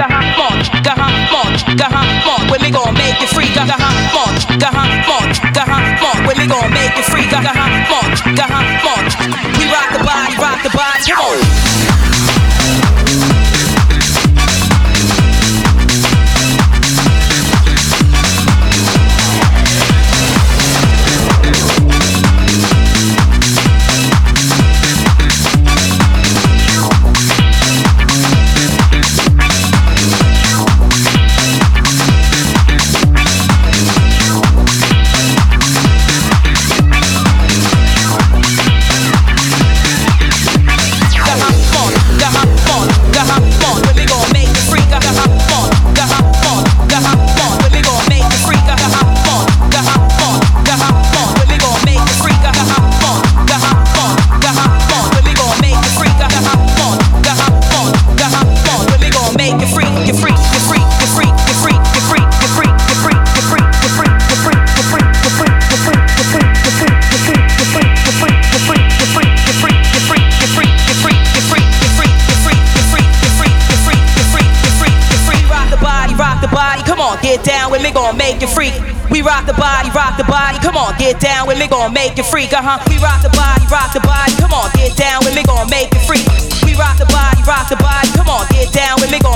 March, when we gon' make it free. March, when we gon' make it free. March, we rock the body, come on. Get down with me, gon' make you freak. We rock the body, come on, get down with me, gon' make you freak. We rock the body, come on, get down with me, gon' make you freak. We rock the body, come on, get down with me, gon'